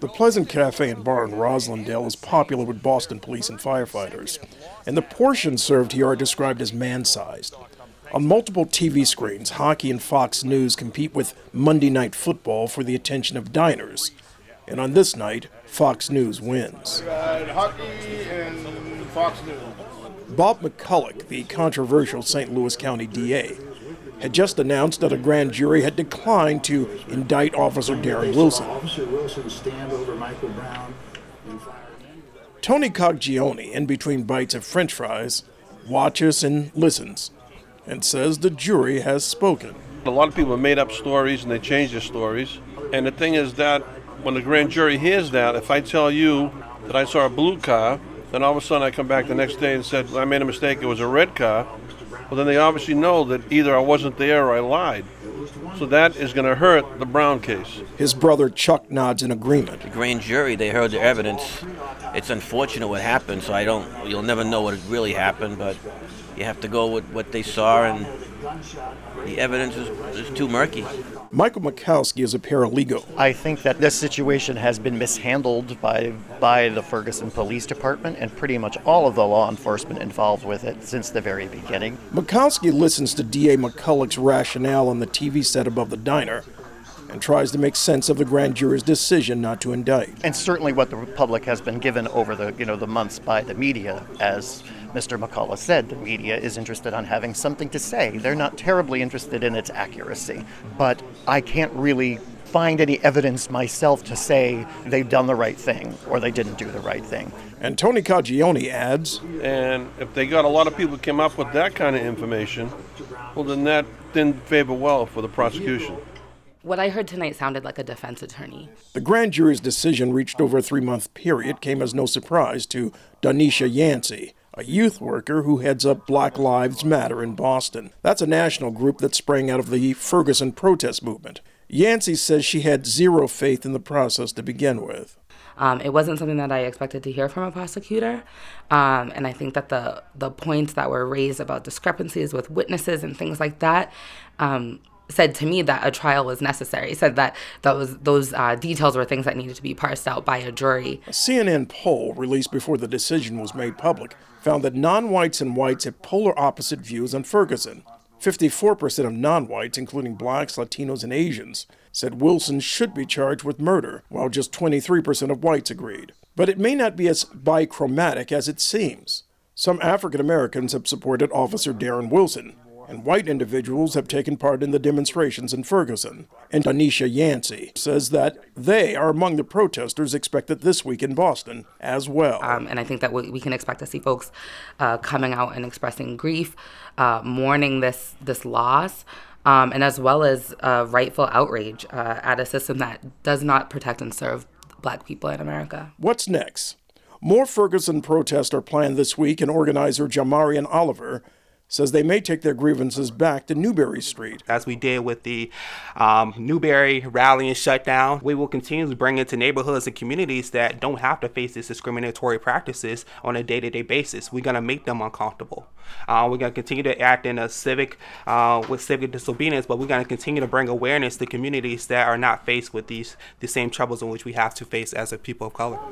The Pleasant Cafe and Bar in Roslindale is popular with Boston police and firefighters, and the portions served here are described as man-sized. On multiple TV screens, hockey and Fox News compete with Monday Night Football for the attention of diners. And on this night, Fox News wins. Hockey and Fox News. Bob McCulloch, the controversial St. Louis County DA, had just announced that a grand jury had declined to indict Officer Darren Wilson. Officer Wilson stand over Michael Brown and fire. Tony Coggione, in between bites of French fries, watches and listens, and says the jury has spoken. A lot of people have made up stories and they change their stories. And the thing is that when the grand jury hears that, if I tell you that I saw a blue car, then all of a sudden I come back the next day and said, I made a mistake, it was a red car, well then they obviously know that either I wasn't there or I lied. So that is going to hurt the Brown case. His brother Chuck nods in agreement. The grand jury, they heard the evidence. It's unfortunate what happened, so you'll never know what really happened, but you have to go with what they saw, and the evidence is too murky. Michael Mikowski is a paralegal. I think that this situation has been mishandled by the Ferguson Police Department and pretty much all of the law enforcement involved with it since the very beginning. Mikowski listens to DA McCulloch's rationale on the TV set above the diner and tries to make sense of the grand jury's decision not to indict. And certainly what the public has been given over the months by the media. As Mr. McCulloch said, the media is interested in having something to say. They're not terribly interested in its accuracy. But I can't really find any evidence myself to say they've done the right thing or they didn't do the right thing. And Tony Coggione adds, and if they got a lot of people who came up with that kind of information, well then that didn't favor well for the prosecution. What I heard tonight sounded like a defense attorney. The grand jury's decision, reached over a 3-month period, came as no surprise to Donisha Yancey, a youth worker who heads up Black Lives Matter in Boston. That's a national group that sprang out of the Ferguson protest movement. Yancey says she had zero faith in the process to begin with. It wasn't something that I expected to hear from a prosecutor, and I think that the points that were raised about discrepancies with witnesses and things like that said to me that a trial was necessary, said that those details were things that needed to be parsed out by a jury. A CNN poll released before the decision was made public found that non-whites and whites have polar opposite views on Ferguson. 54% of non-whites, including blacks, Latinos, and Asians, said Wilson should be charged with murder, while just 23% of whites agreed. But it may not be as bichromatic as it seems. Some African Americans have supported Officer Darren Wilson, and white individuals have taken part in the demonstrations in Ferguson. And Donisha Yancey says that they are among the protesters expected this week in Boston as well. And I think that we can expect to see folks coming out and expressing grief, mourning this loss, and as well as rightful outrage at a system that does not protect and serve Black people in America. What's next? More Ferguson protests are planned this week, and organizer Jamarian Oliver says they may take their grievances back to Newberry Street. As we did with the Newberry rally and shutdown, we will continue to bring it to neighborhoods and communities that don't have to face these discriminatory practices on a day-to-day basis. We're going to make them uncomfortable. We're going to continue to act in a with civic disobedience, but we're going to continue to bring awareness to communities that are not faced with the same troubles in which we have to face as a people of color.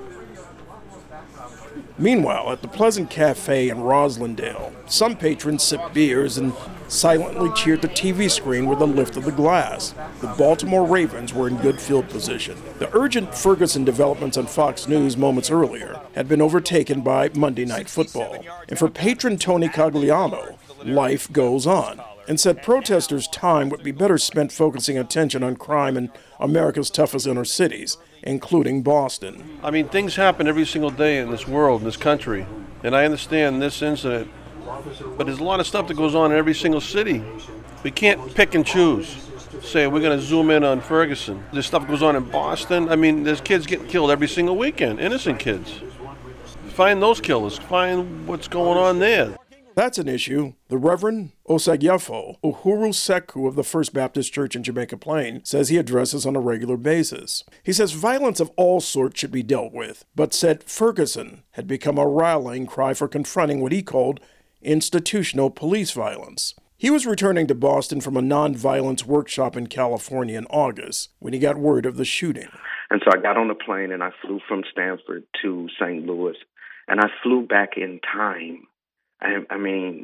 Meanwhile, at the Pleasant Cafe in Roslindale, some patrons sipped beers and silently cheered the TV screen with a lift of the glass. The Baltimore Ravens were in good field position. The urgent Ferguson developments on Fox News moments earlier had been overtaken by Monday Night Football. And for patron Tony Cogliano, life goes on, and said protesters' time would be better spent focusing attention on crime in America's toughest inner cities, including Boston. I mean, things happen every single day in this world, in this country, and I understand this incident, but there's a lot of stuff that goes on in every single city. We can't pick and choose. Say, we're going to zoom in on Ferguson. There's stuff goes on in Boston. I mean, there's kids getting killed every single weekend, innocent kids. Find those killers. Find what's going on there. That's an issue. The Reverend Osagyefo Uhuru Seku of the First Baptist Church in Jamaica Plain says he addresses on a regular basis. He says violence of all sorts should be dealt with, but said Ferguson had become a rallying cry for confronting what he called institutional police violence. He was returning to Boston from a nonviolence workshop in California in August when he got word of the shooting. And so I got on a plane and I flew from Stanford to St. Louis, and I flew back in time. I mean,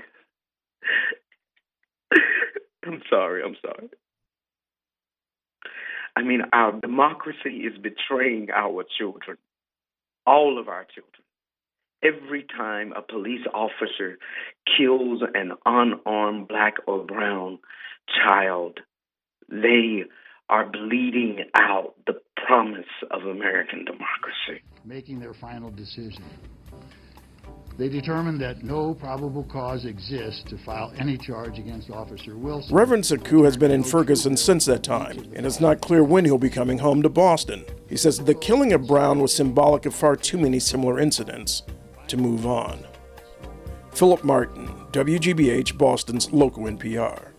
I'm sorry. I mean, our democracy is betraying our children, all of our children. Every time a police officer kills an unarmed black or brown child, they are bleeding out the promise of American democracy. Making their final decision, they determined that no probable cause exists to file any charge against Officer Wilson. Reverend Sekou has been in Ferguson since that time, and it's not clear when he'll be coming home to Boston. He says the killing of Brown was symbolic of far too many similar incidents to move on. Philip Martin, WGBH, Boston's local NPR.